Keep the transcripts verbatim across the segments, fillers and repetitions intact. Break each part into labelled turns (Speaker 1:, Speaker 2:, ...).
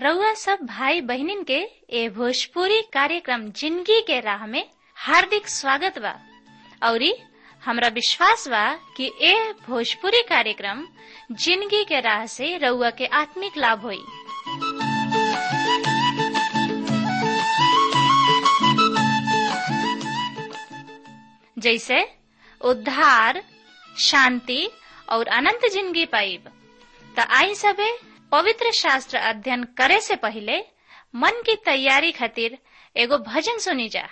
Speaker 1: रउआ सब भाई बहनिन के ए भोजपुरी कार्यक्रम जिंदगी के राह में हार्दिक स्वागत बा। औरी हमरा विश्वास बा कि ए भोजपुरी कार्यक्रम जिंदगी के राह से रउआ के आत्मिक लाभ होई। जैसे उद्धार, शांति और अनंत जिंदगी पाइब। त आई सबे पवित्र शास्त्र अध्ययन करे से पहले मन की तैयारी खातिर एगो भजन सुनी जा।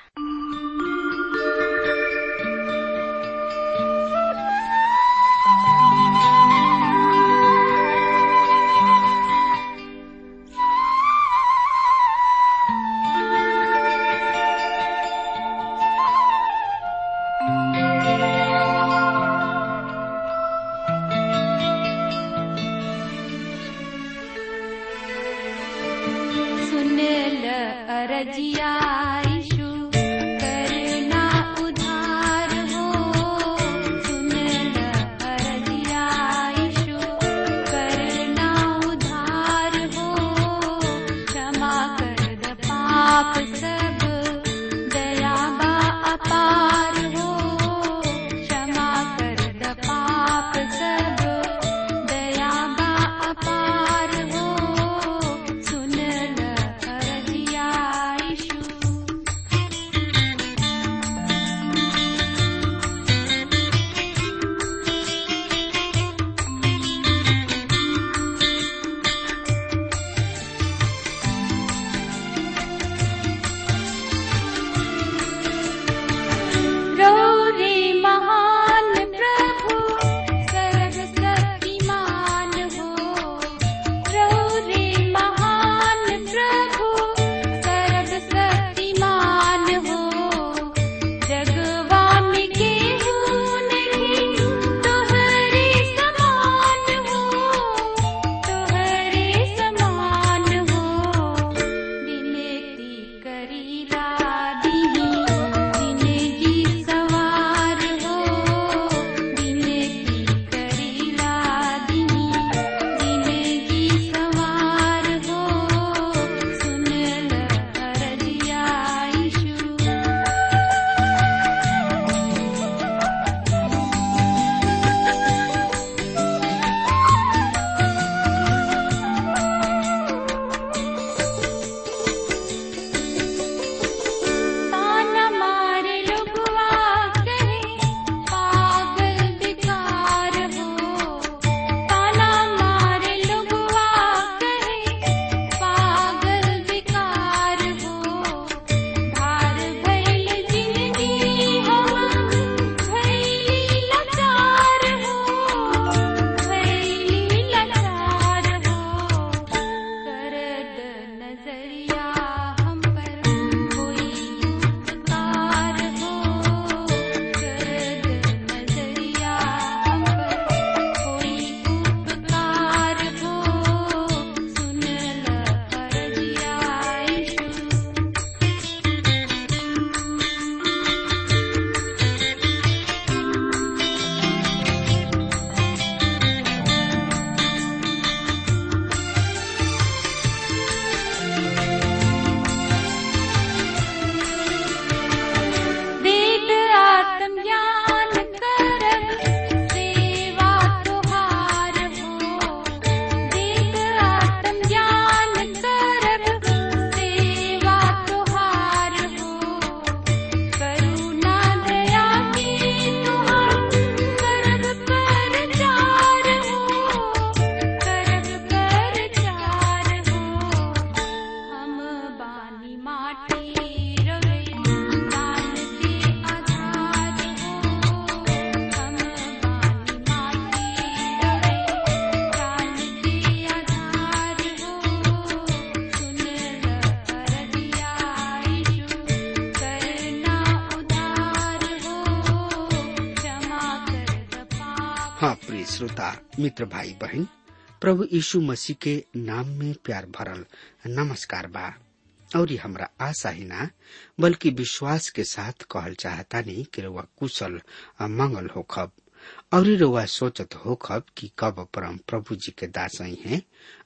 Speaker 2: हाँ प्रिय श्रोता मित्र भाई बहन, प्रभु यीशु मसीह के नाम में प्यार भरल नमस्कार बा। और हमरा आशा ही ना बल्कि विश्वास के साथ कहल चाहता नहीं कि रउआ कुशल मंगल होखब और रउआ सोचत होखब कि कब परम प्रभु जी के दासई हैं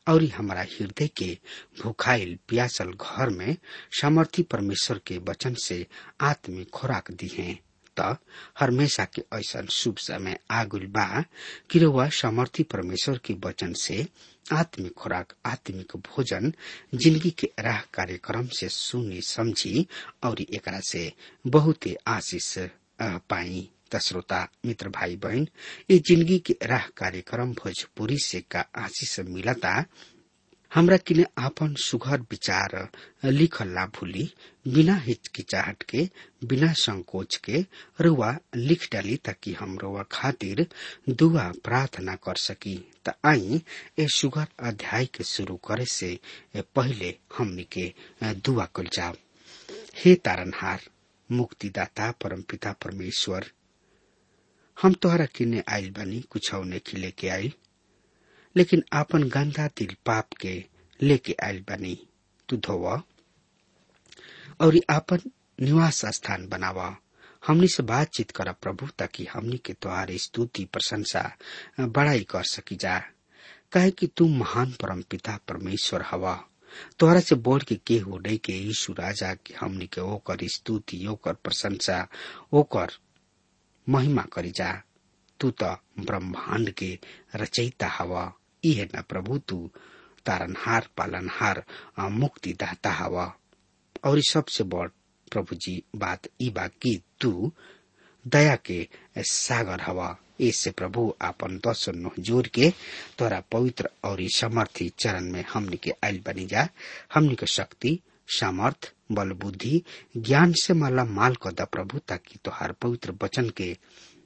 Speaker 2: और हमारा हृदय के भूखाइल प्यासल घर में सामर्थी परमेश्वर के वचन से आत्मिक खुराक दी है। त हमेशा के ऐसा शुभ समय आगुल बा कि रउआ सामर्थी परमेश्वर के वचन से आत्मिक खुराक, आत्मिक भोजन जिंदगी के राह कार्यक्रम से सुनी समझी और एकरा से बहुत आशीष पाई। त श्रोता मित्र भाई बहन, ये जिंदगी के राह कार्यक्रम भोजपुरी से का आशीष मिलता। हमरा किने आपन सुघर विचार लिखल ला भूली, बिना हिचकिचाहट के, बिना संकोच के रुआ लिख डाली ताकि हम रुआ खातिर दुआ प्रार्थना कर सकी। त आई ए सुघर अध्याय के शुरू करे से पहले हमनी के दुआ कल जाओ। हे तारनहार, मुक्तिदाता, परमपिता परमेश्वर, हम तोहरा किने आइल बानी, कुछ नहीं लेके आइल, लेकिन आपन गंदा दिल पाप के लेके आइल बानी। तू धोवा और आपन निवास स्थान बनावा। हमनी से बातचीत करा प्रभु, ताकि हमनी के तुम्हारी स्तुति प्रशंसा बड़ाई कर सकी जा। कहे कि तू महान परमपिता परमेश्वर हवा। तोहरा से बोल के के हो डे के यीशु राजा की हमनी के ओकर स्तुति, ओकर प्रशंसा, ओकर महिमा करी जा। तू तो ब्रह्मांड के रचयिता हवा। इहे न प्रभु, तू तारनहार, पालनहार, मुक्तिदाता हवा। और सबसे बड़ प्रभु जी बात ई बा कि तू दया के सागर हवा। इससे प्रभु आपन दस नोह जोर के तोरा पवित्र और समर्थी चरण में हमनी के आइल बनी जा। हमनी के शक्ति, सामर्थ, बल, बुद्धि, ज्ञान से माला माल कर दा प्रभु, ताकि तोहार पवित्र वचन के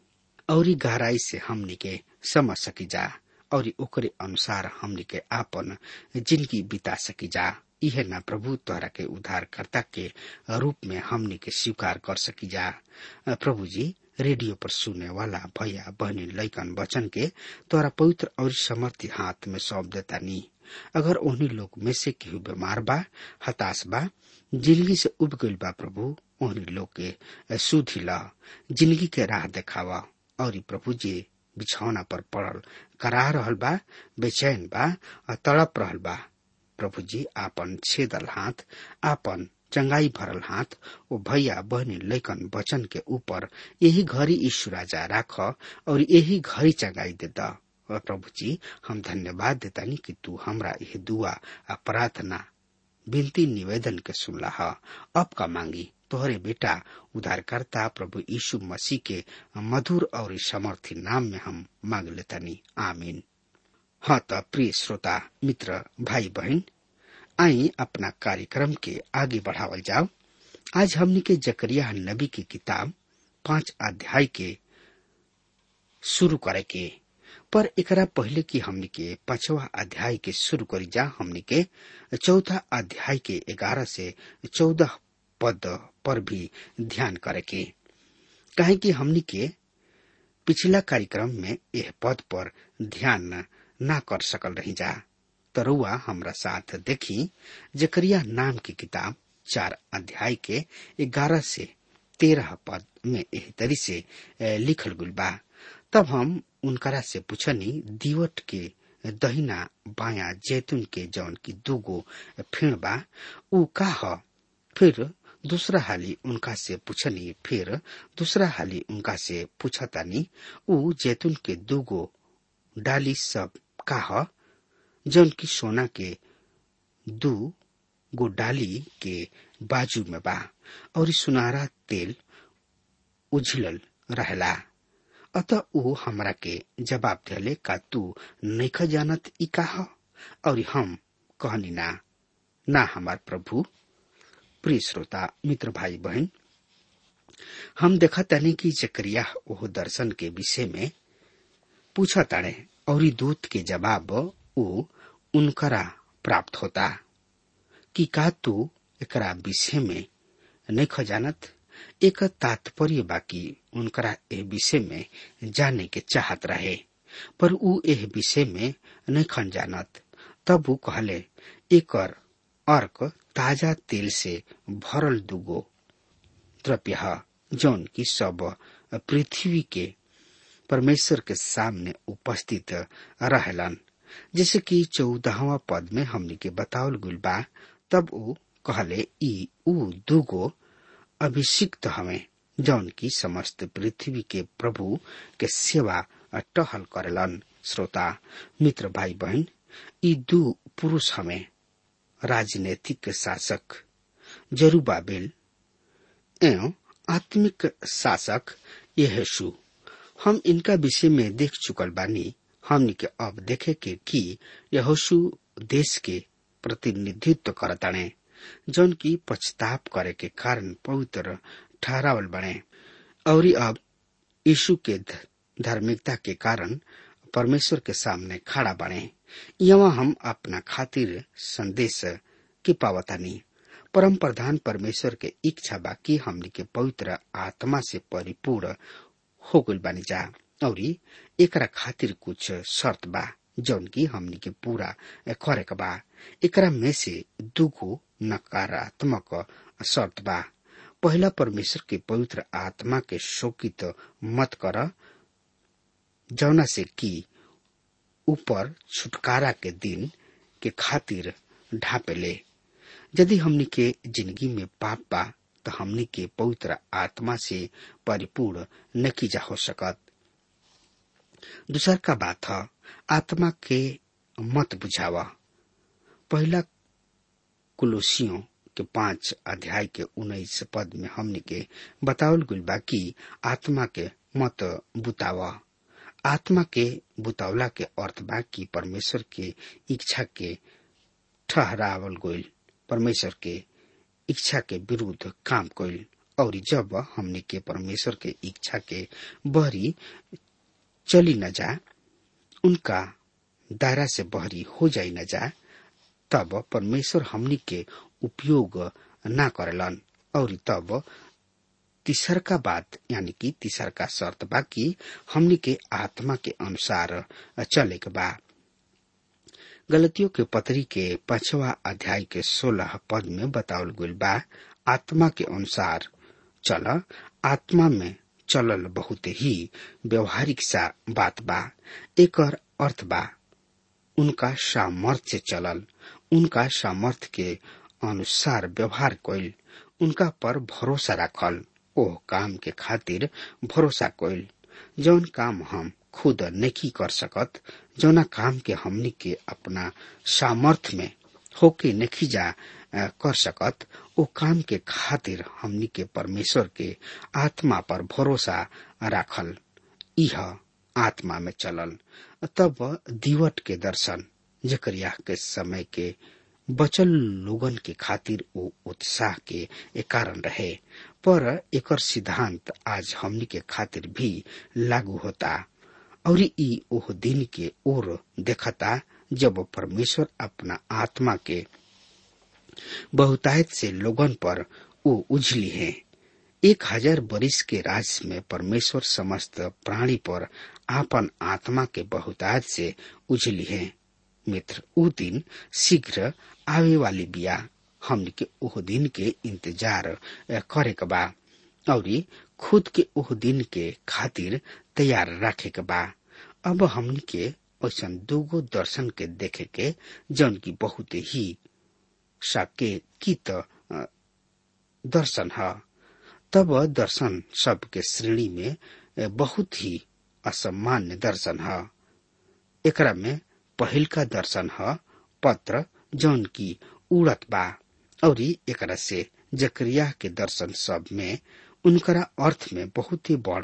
Speaker 2: और गहराई से हमनी के समझ सकी जा और ओकरे अनुसार हमनी के आपन जिंदगी बिता सकी जा। यह न प्रभु तोहरा के उद्धारकर्ता के रूप में हमनी के स्वीकार कर सकी जा। प्रभु जी, रेडियो पर सुनने वाला भैया बहनी लइकन वचन के तोरा पवित्र और समर्थी हाथ में सौंप देता नी। अगर उन्हीं लोग में से केहू बीमार बा, हताश बा, जिंदगी से उब गइल बा प्रभु, उन्हीं लोग के सुधी ला, जिंदगी के राह देखावा। और प्रभु जी बिछौना पर पड़ल करा रहल बा, बेचैन बा, तड़प रहल बा, प्रभु जी आपन छेदल हाथ, आपन चंगाई भरल हाथ ओ भैया बहनी लइकन वचन के ऊपर यही घड़ी यीशु राजा राख और यही घड़ी चंगाई देता। और प्रभु जी, हम धन्यवाद देतानी कि तू हमरा यह दुआ प्रार्थना विनती निवेदन के सुनला है। अब का मांगी तोहरे बेटा उद्धारकर्ता प्रभु यीशु मसीह के मधुर और समर्थी नाम में हम मांग लेतानी, आमीन। हाँ तो प्रिय श्रोता मित्र भाई बहन, आई अपना कार्यक्रम के आगे बढ़ावल जाओ। आज हमनी के जकरिया नबी की किताब पांच अध्याय के शुरू करे के, पर एकरा पहले की हमनी के पांचवा अध्याय के शुरू करी जा। हमनी के चौथा अध्याय के ग्यारह से चौदह पद पर भी ध्यान करे के, कहे कि हमनी के पिछला कार्यक्रम में यह पद पर ध्यान ना कर सकल रही जा। तरुआ हमरा साथ देखी जकरिया नाम की किताब चार अध्याय के ग्यारह से तेरह पद में एह तरी से लिखल गुल बा। तब हम उनकरा से पूछनी, दीवट के दहिना बाया जैतून के जौन की दूगो फेण बा ऊ का ह? फिर दूसरा हाली उनका से पूछनी, फिर दूसरा हाली उनका से पूछतानी, ऊ जैतून के दूगो डाली सब का ह? जौन की सोना के दू गो डाली के बाजू में बा और सुनारा तेल उझलल रहला। अतः ऊ हमरा के जवाब देले, का तू नइख जानत ई का ह? और हम कहनी, ना ना हमार प्रभु। प्रिय श्रोता मित्र भाई बहन, हम देखा तानी कि जकरिया ओह दर्शन के विषय में पूछा ताड़े और दूत के जवाब ऊ उनकरा प्राप्त होता कि का तू एकरा विषय में नइख जानत। एक तात्पर्य बाकी उनकरा एह विषय में जाने के चाहत रहे, पर ऊ एह विषय में नइखन जानत। तब ऊ कहले, एकर अर्क ताजा तेल से भरल दुगो द्रव्य है, जौन की सब पृथ्वी के परमेश्वर के सामने उपस्थित रहलन। जैसे कि चौदहवा पद में हमनी के बतावल गुल बा, तब ऊ कहले ई ऊ दूगो अभिषिक्त हमें जौन की समस्त पृथ्वी के प्रभु के सेवा टहल करेलन। श्रोता मित्र भाई बहन, ई दू पुरुष हमें राजनीतिक शासक जरुब्बाबिल एवं आत्मिक शासक यहोशू। हम इनका विषय में देख चुकल बानी। हमनी के अब देखे के कि यहोशू देश के प्रतिनिधित्व करताने, जौन की पछताप करे के कारण पवित्र ठहरावल बने, और अब यीशु के धार्मिकता के कारण परमेश्वर के सामने खड़ा बने। यहाँ हम अपना खातिर संदेश की पावतानी। परम प्रधान परमेश्वर के इच्छा बा कि हमनी के पवित्र आत्मा से परिपूर्ण हो गइल बानी जा, और एकरा खातिर कुछ शर्त बा जौन की हमनी के पूरा करे के बा। एकरा में से दुगो नकारात्मक शर्त बा। पहला, परमेश्वर के पवित्र आत्मा के शोकित मत कर, जौना से कि ऊपर छुटकारा के दिन के खातिर ढापेले। यदि हमनी के जिंदगी में पाप बा तो हमनी के पवित्र आत्मा से परिपूर्ण नहीं जा हो सकत। दूसर का बात है, आत्मा के मत बुझावा। पहला कुलोसियों के पांच अध्याय के उन्नीस पद में हमनी के बतावल गुल बा कि आत्मा के मत बुतावा। आत्मा के बुतावला के अर्थ बा कि परमेश्वर के इच्छा के ठहरावल गइल, परमेश्वर के इच्छा के विरुद्ध काम कइल। और जब हमनी के परमेश्वर के इच्छा के बहरी चली न जा, उनका दायरा से बहरी हो जाई न जा, तब परमेश्वर हमनी के उपयोग ना करेलन। और तब तीसर का बात यानी कि तीसर का शर्त बा कि हमनी के आत्मा के अनुसार चले के बा। गलतियों के पत्री के पांचवा अध्याय के सोलह पद में बतावल गइल बा, आत्मा के अनुसार चल। आत्मा में चलल बहुत ही व्यवहारिक सा बात बा। एकर अर्थ बा उनका सामर्थ्य चलल, उनका सामर्थ्य के अनुसार व्यवहार कइल, उनका पर भरोसा रखल, ओह काम के खातिर भरोसा कइल जौन काम हम खुद नहीं कर सकत, जौना काम के हमनी के अपना सामर्थ्य में होके नहीं जा कर सकत, ओ काम के खातिर हमनी के परमेश्वर के आत्मा पर भरोसा राखल, यह आत्मा में चलल। तब दीवट के दर्शन जकरिया के समय के बचल लोगन के खातिर वो उत्साह के एक कारण रहे, पर एकर सिद्धांत आज हमनी के खातिर भी लागू होता। और ई ओह दिन के ओर देखता जब परमेश्वर अपना आत्मा के बहुतायत से लोगन पर वो उजली है। एक हजार बरिस के राज में परमेश्वर समस्त प्राणी पर आपन आत्मा के बहुतायत से उजली है। मित्र, वो दिन शीघ्र आवे वाली बिया। हमनी के ओह दिन के इंतजार करे के बा और खुद के ओह दिन के खातिर तैयार रखे के बा। अब हमनी के ऐसन दूगो दर्शन के देखे के जौन की बहुत ही साकेतिक दर्शन है। तब दर्शन सब के श्रेणी में बहुत ही असामान्य दर्शन है। एकरा में पहिल का दर्शन है पत्र जौन की उड़त बा, और एकरा से जकरिया के दर्शन सब में उनकरा अर्थ में बहुत ही बड़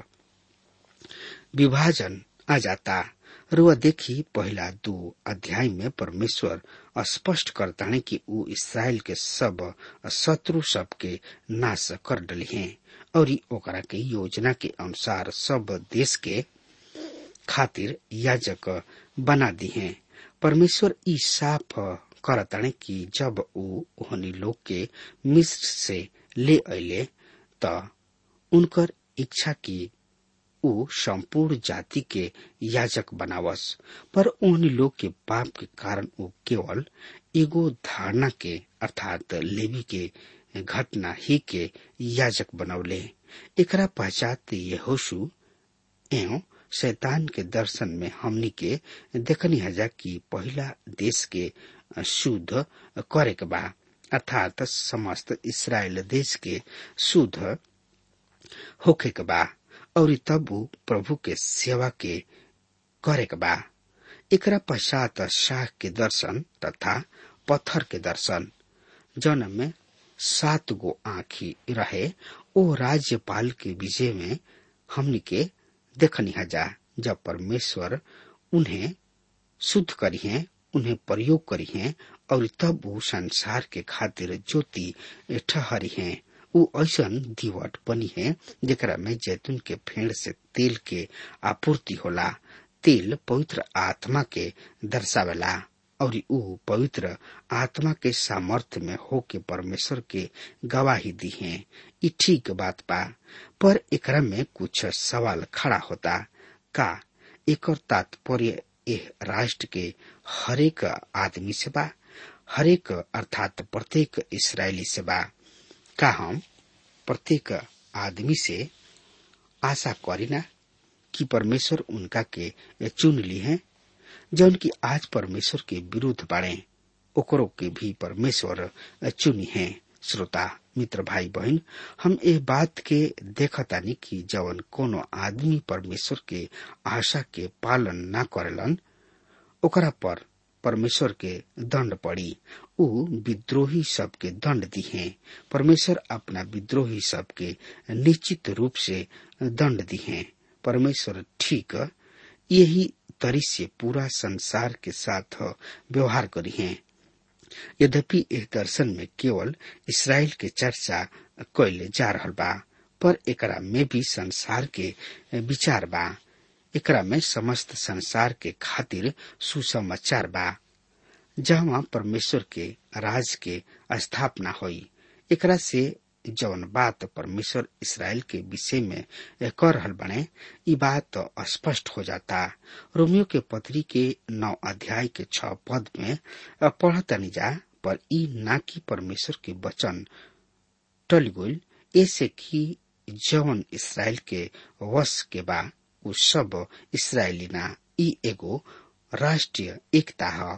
Speaker 2: विभाजन आ जाता। रुआ देखी पहला दो अध्याय में परमेश्वर स्पष्ट करता है कि वो इस्राएल के सब शत्रु सब के नाश कर डली हैं और ओकरा के योजना के अनुसार सब देश के खातिर याजक बना दी हैं। परमेश्वर ई साफ करताने कि जब वो ओहनी लोग के मिस्र से ले अले त उनकर इच्छा की वो संपूर्ण जाति के याजक बनावस, पर ओहनी लोग के पाप के कारण वो केवल एगो धारणा के अर्थात लेवी के घटना ही के याजक बनौले। एकरा पश्चात यहोशू एवं शैतान के दर्शन में हमनी के देखनी हजा कि पहला देश के शुद्ध करे के बा, अर्थात समस्त इस्राएल देश के शुद्ध होखे के बा और तब प्रभु के सेवा के करे के बा। एकरा पश्चात शाह के दर्शन तथा पत्थर के दर्शन, जौन में सात गो आँखी रहे, ओ राज्यपाल के विजय में हमनी के देखनी हजा। जब परमेश्वर उन्हें शुद्ध करी है, उन्हें प्रयोग करी है और तब वो संसार के खातिर ज्योति ठहरी है। वो ऐसन दीवट बनी है जेकरा में जैतून के फेड़ से तेल के आपूर्ति होला। तेल पवित्र आत्मा के दर्शावेला और ऊ पवित्र आत्मा के सामर्थ्य में होके परमेश्वर के गवाही दी है। ये ठीक बात बा, पर एकरा में कुछ सवाल खड़ा होता। का एकर तात्पर्य एह राष्ट्र के हरेक आदमी से बा, हरेक अर्थात प्रत्येक इस्राएली से बा? का हम प्रत्येक आदमी से आशा करीना कि परमेश्वर उनका के चुन ली है? जौन की आज परमेश्वर के विरुद्ध बाड़े, ओकरों के भी परमेश्वर चुनी है। श्रोता मित्र भाई बहन, हम ए बात के देखतानी कि जवन कोनो आदमी परमेश्वर के आशा के पालन ना करेलन, ओकरा पर परमेश्वर के दंड पड़ी। ऊ विद्रोही सबके दंड दी है। परमेश्वर अपना विद्रोही सबके निश्चित रूप से दंड दी है। परमेश्वर ठीक यही तरी से पूरा संसार के साथ व्यवहार करी है। यद्यपि इस दर्शन में केवल इस्राएल के चर्चा कइले जा रहल बा, पर एकरा में भी संसार के विचार बा। एकरा में समस्त संसार के खातिर सुसमाचार बा, जहाँ परमेश्वर के राज के स्थापना हुई। एकरा से जौन बात परमेश्वर इस्राएल के विषय में कर रहल बने, ई बात तो स्पष्ट हो जाता। रोमियो के पत्री के नौ अध्याय के छह पद में पढ़तनी जा, पर ई ना कि परमेश्वर के वचन टल गइल, ऐसे कि जौन इस्राएल के वश के बा उ सब इस्राएली ना। ई एगो राष्ट्रीय एकता है,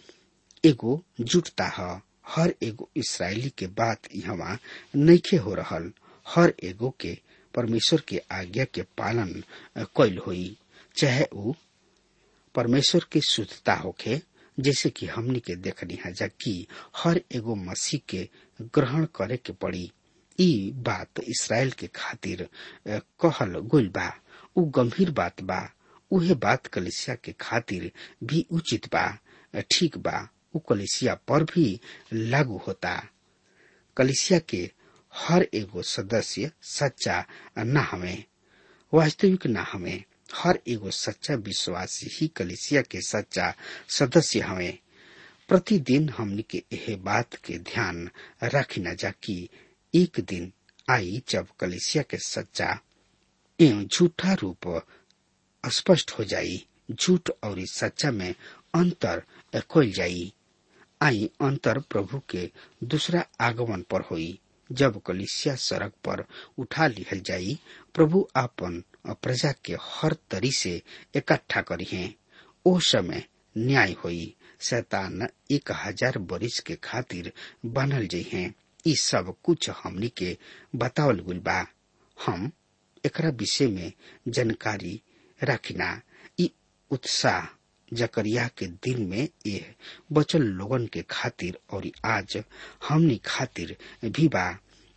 Speaker 2: एगो जुटता है। हर एगो इस्राएली के बात यहाँ नइखे हो रहल। हर एगो के परमेश्वर के आज्ञा के पालन कइल होई, चाहे ऊ परमेश्वर के शुद्धता होखे, जैसे कि हमनी के देखनी है जा कि हर एगो मसीह के ग्रहण करे के पड़ी। ई बात इस्राएल के खातिर कहल गइल बा, ऊ गंभीर बात बा। उहे बात कलीसिया के खातिर भी उचित बा, ठीक बा। ऊ कलीसिया पर भी लागू होता। कलीसिया के हर एगो सदस्य सच्चा न हमें, वास्तविक न हमें। हर एगो सच्चा विश्वासी ही कलीसिया के सच्चा सदस्य हमें। प्रतिदिन हमनी के यह बात के ध्यान रखी न जा कि एक दिन आई जब कलीसिया के सच्चा एवं झूठा रूप स्पष्ट हो जाई। झूठ और सच्चा में अंतर खोल जाई। आई अंतर प्रभु के दूसरा आगमन पर हुई, जब कलीसिया सड़क पर उठा लिहल जाई। प्रभु आपन प्रजा के हर तरी से इकट्ठा करी है। ओ समय न्याय हुई। शैतान एक हजार बरिस के खातिर बनल जाइ है। ई सब कुछ हमनी के बतावल गुल बा। हम एकरा विषय में जानकारी रखिना। ई उत्साह जकरिया के दिल में यह बचल लोगन के खातिर और आज हमनी खातिर भी बा।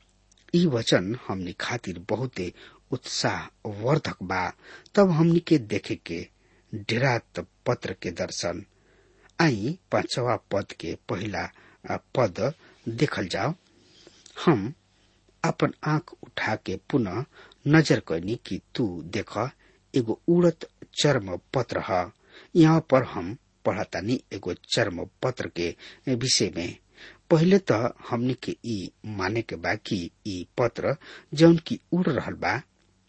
Speaker 2: ई वचन हमनी खातिर बहुते उत्साह वर्धक बा। तब हमनी के देखे के डेरात पत्र के दर्शन। आई पांचवा पद के पहला पद देखल जाओ। हम अपन आंख उठा के पुनः नजर करनी कि तू देख एगो उड़त चर्म पत्र है। यहाँ पर हम पढ़तानी एगो चर्म पत्र के विषय में। पहले तो हमनी के ई माने के बा कि ई पत्र जौन की उड़ रहल बा,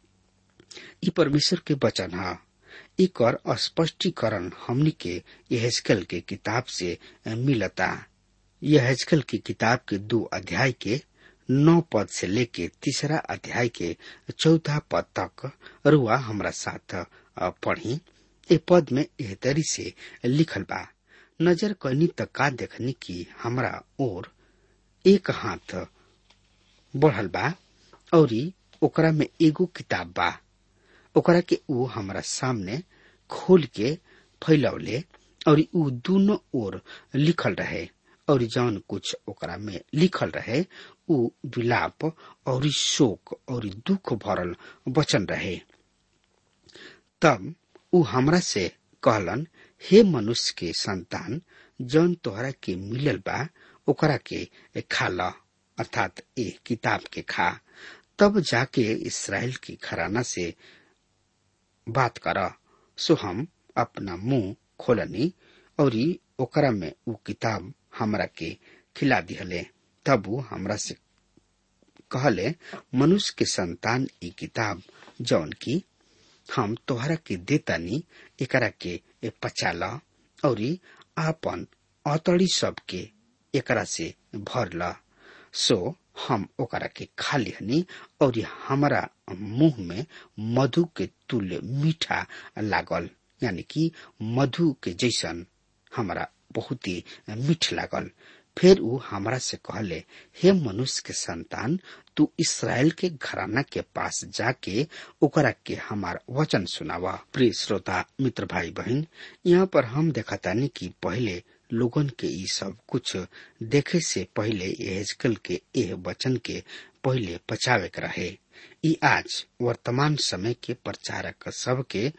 Speaker 2: ई परमेश्वर के वचन है। इकर स्पष्टीकरण हमनी के यहेजकेल के किताब से मिलता। यहेजकेल की किताब के दो अध्याय के नौ पद से लेके तीसरा अध्याय के चौदह पद तक रुआ हमरा साथ पढ़ी। ए पद में एह तरी से लिखल बा, नजर कनी त का देखनी की हमरा और एक हाथ बढ़ल बा और ओकरा में एगो किताब बा। ओकरा के ऊ हमरा सामने खोल के फैलौले और ऊ दोनों ओर लिखल रहे और जौन कुछ ओकरा में लिखल रहे ऊ विलाप और शोक और दुख भरल वचन रहे। तब ऊ हमरा से कहलन, हे मनुष्य के संतान, जौन तोहरा के मिलल बा ओकरा के खा ल, अर्थात ए किताब के खा। तब जाके इस्राएल की घराना से बात कर। सो हम अपना मुंह खोलनी और ओकरा में ऊ किताब हमरा के खिला दिहले। तब ऊ हमरा से कहले, मनुष्य के संतान ई किताब जौन की हम तोहरा के देतानी एकरा के पचा ल और आपन अतड़ी सब के एकरा से भर ल। सो हम ओकरा के खा लिहनी और हमारा मुंह में मधु के तुल्य मीठा लागल, यानी कि मधु के जैसन हमारा बहुत ही मीठ लागल। फिर ऊ हमरा से कहले, हे मनुष्य के संतान, तू इसराइल के घराना के पास जाके ओकरा के हमार वचन सुनावा। प्रिय श्रोता मित्र भाई बहन, यहाँ पर हम देखतानी कि पहले लोगन के ई सब कुछ देखे से पहले यहेजकेल के एह वचन के पहले पचावे के रहे। ई आज वर्तमान समय के प्रचारक सब के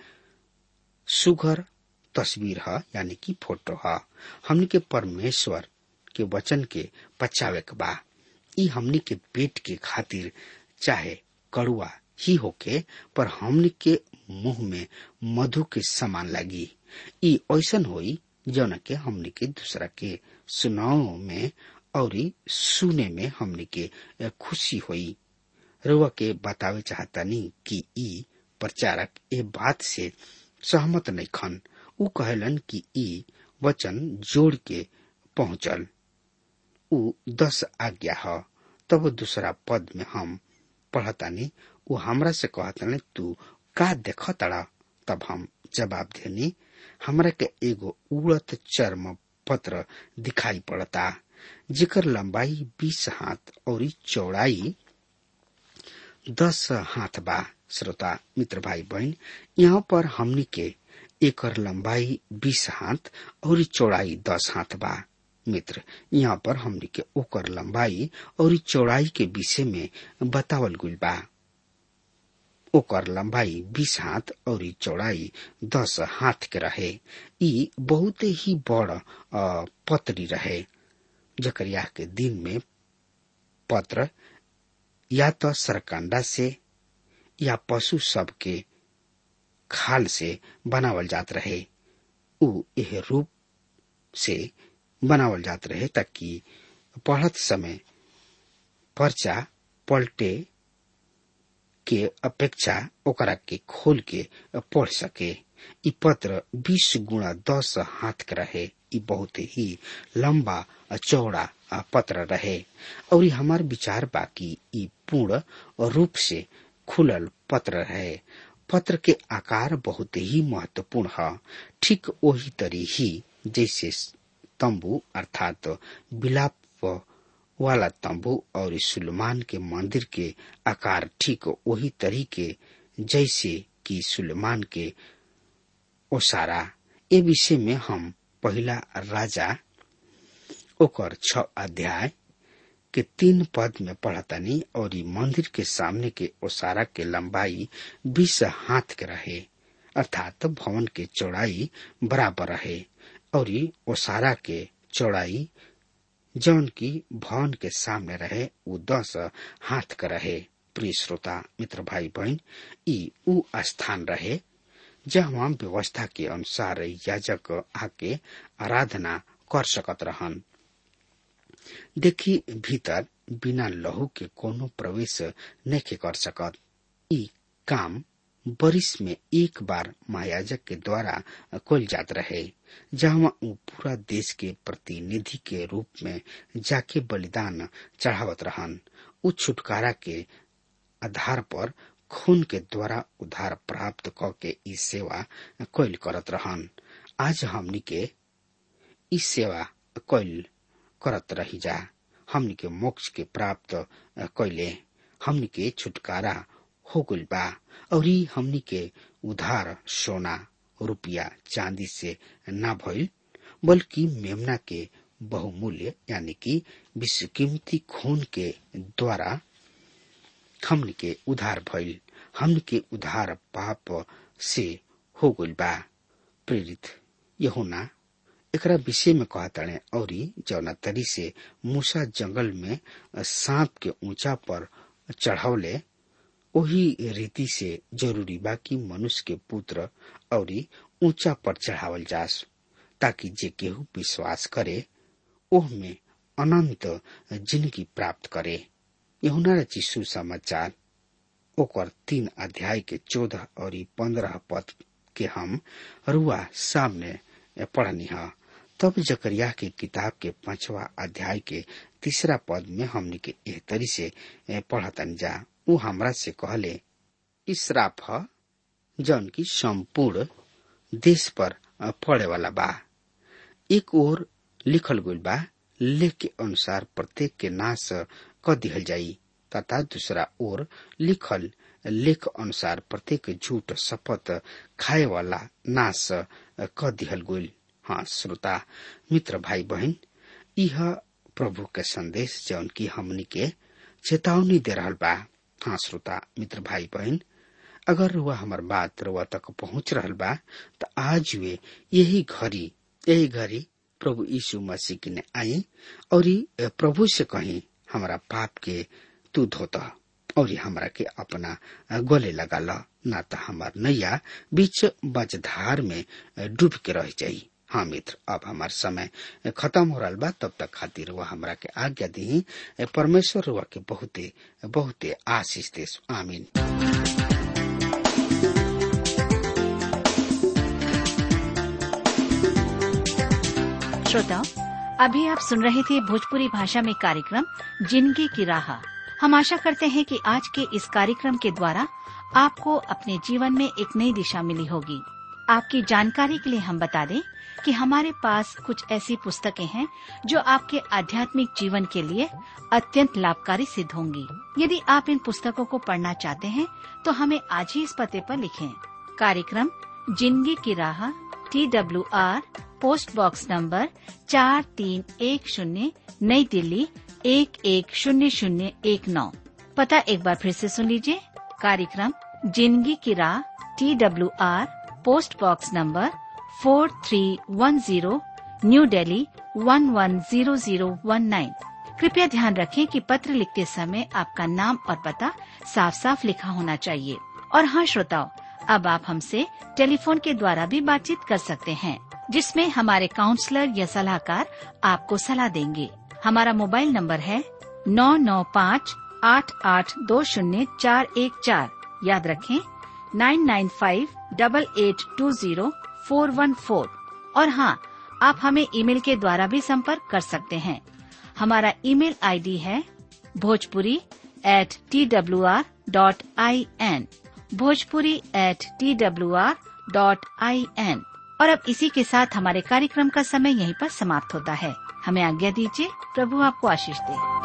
Speaker 2: सुघर तस्वीर है, यानी कि फोटो है। हमनी के परमेश्वर के वचन के पचावे के बा। ई हमनी के पेट के खातिर चाहे कड़ुआ ही होके, पर हमनी के मुंह में मधु के समान लगी। ई ऐसन होई जौन के हमनी के दूसरा के सुनाओ में और सुने में हमनी के खुशी होई। रुआ के बतावे चाहतानी कि ई प्रचारक ए बात से सहमत नहीं खन। ऊ कहलन कि ई वचन जोड़ के पहुंचल, ऊ दस आज्ञा है। तब दूसरा पद में हम पढ़तानी, ऊ हमरा से कहतने, तू का देख तड़ा? तब हम जवाब देनी, हमरा के एगो उड़त चर्म पत्र दिखाई पड़ता, जेकर लंबाई बीस हाथ और चौड़ाई दस हाथ बा। श्रोता मित्र भाई बहन, यहाँ पर हमनी के एकर लंबाई बीस हाथ और चौड़ाई दस हाथ बा। मित्र, यहाँ पर हमनी के ओकर लंबाई और चौड़ाई के विषय में बतावल गइल बा। ओकर लंबाई बीस हाथ और चौड़ाई दस हाथ के रहे। ई बहुत ही बड़ पत्री रहे। जकरिया के दिन में पत्र या तो सरकंडा से या पशु सब के खाल से बनावल जात रहे। ऊ एह रूप से बनावल जात रहे ताकि पढ़त समय पर्चा पलटे के अपेक्षा ओकरा के खोल के पढ़ सके। ई पत्र बीस गुणा दस हाथ के रहे। ई बहुत ही लंबा चौड़ा पत्र रहे और हमार विचार बाकी ई पूर्ण रूप से खुलल पत्र रहे। पत्र के आकार बहुत ही महत्वपूर्ण है। ठीक वही तरी ही जैसे तंबू अर्थात बिलाप वाला तंबू और सुलेमान के मंदिर के आकार ठीक वही तरीके जैसे कि सुलेमान के ओसारा। ए विषय में हम पहला राजा ओकर छ अध्याय के तीन पद में पढ़तनी और मंदिर के सामने के ओसारा के लंबाई बीस हाथ के रहे, अर्थात भवन के चौड़ाई बराबर रहे और ओसारा के चौड़ाई जौन की भवन के सामने रहे वो दस हाथ का रहे। प्रिय श्रोता मित्र भाई बहन, ई ऊ स्थान रहे जहाँ व्यवस्था के अनुसार याजक आके आराधना कर सकत रहन। देखी भीतर बिना लहू के कोनो प्रवेश नहीं कर सकत। ई काम बरिस में एक बार महायाजक के द्वारा कल जात रहे, जहाँ वो पूरा देश के प्रतिनिधि के रूप में जाके बलिदान चढ़ावत रहन। उ छुटकारा के आधार पर खून के द्वारा उद्धार प्राप्त क के ई सेवा कैल करत रहन। आज हमनी के ई सेवा कैल करत रही जा। हमनी के मोक्ष के प्राप्त कैले, हमनी के छुटकारा हो गइल बा और ई हमनी के उधार सोना रुपया चांदी से ना भइल, बल्कि मेमना के बहुमूल्य यानी कि विश्वकीमती खून के द्वारा हमनी के उधार भइल। हमनी के उधार पाप से हो गइल बा। प्रेरित यूहन्ना एकरा विषय में कहताणे, औरी जौना तरी से मूसा जंगल में सांप के ऊंचा पर चढ़ावले, ओही रीति से जरूरी बा कि मनुष्य के पुत्र औरी ऊंचा पर चढ़ावल जास, ताकि जे केहू विश्वास करे ओह में अनंत जिंदगी प्राप्त करे। यूहन्ना रचित सुसमाचार ओकर तीन अध्याय के चौदह और पंद्रह पद के हम रुआ सामने पढ़नी है। तब जकरिया के किताब के पांचवा अध्याय के तीसरा पद में हमनी के एह तरी से पढ़तन जा। वो हमरा से कहले, इसराफ ह जौन की संपूर्ण देश पर पड़े वाला बा। एक ओर लिखल गइल बा, लेख के अनुसार प्रत्येक के नाश क दिहल जाई, तथा दूसरा ओर लिखल लेख अनुसार प्रत्येक झूठ शपथ खाए वाला नाश क दिहल गइल। हाँ श्रोता मित्र भाई बहन, यह प्रभु के संदेश जौन की हमनी के चेतावनी दे रहल बा। हाँ श्रोता मित्र भाई बहन, अगर वह हमार बात रुआ तक पहुंच रहल बा तो आज वे यही घड़ी यही घड़ी प्रभु यीशु मसीह के ने आई और प्रभु से कही, हमारा पाप के तू धोता और हमरा के अपना गले लगा ला, ना तो हमार नैया बीच बजधार में डूब के रह जाई। हाँ मित्र, अब हमार समय खत्म हो रहा बा, तब तक खातिर वह हमरा के आज्ञा दी। परमेश्वर वह के बहुते बहुते आशीष दे। आमीन।
Speaker 3: श्रोताओ, अभी आप सुन रहे थे भोजपुरी भाषा में कार्यक्रम जिंदगी की राह। हम आशा करते हैं कि आज के इस कार्यक्रम के द्वारा आपको अपने जीवन में एक नई दिशा मिली होगी। आपकी जानकारी के लिए हम बता दें कि हमारे पास कुछ ऐसी पुस्तकें हैं जो आपके आध्यात्मिक जीवन के लिए अत्यंत लाभकारी सिद्ध होंगी। यदि आप इन पुस्तकों को पढ़ना चाहते हैं तो हमें आज ही इस पते पर लिखें। कार्यक्रम जिंदगी की राह, T W R post box number चार तीन एक शून्य, नई दिल्ली एक एक शून्य शून्य एक नौ। पता एक बार फिर से सुन लीजिए। कार्यक्रम जिंदगी की राह, T W R post box number four three one zero, New Delhi one one zero zero one nine. कृपया ध्यान रखें कि पत्र लिखते समय आपका नाम और पता साफ साफ लिखा होना चाहिए। और हाँ श्रोताओ, अब आप हमसे टेलीफोन के द्वारा भी बातचीत कर सकते हैं, जिसमें हमारे काउंसलर या सलाहकार आपको सलाह देंगे। हमारा मोबाइल नंबर है नौ नौ पाँच आठ आठ दो शून्य चार एक चार। याद रखें nine nine five double eight two zero four one four. और हाँ, आप हमें ईमेल के द्वारा भी संपर्क कर सकते हैं। हमारा ईमेल आईडी है Bhojpuri at T W R dot I N, Bhojpuri at T W R dot I N. और अब इसी के साथ हमारे कार्यक्रम का समय यहीं पर समाप्त होता है। हमें आज्ञा दीजिए। प्रभु आपको आशीष दे।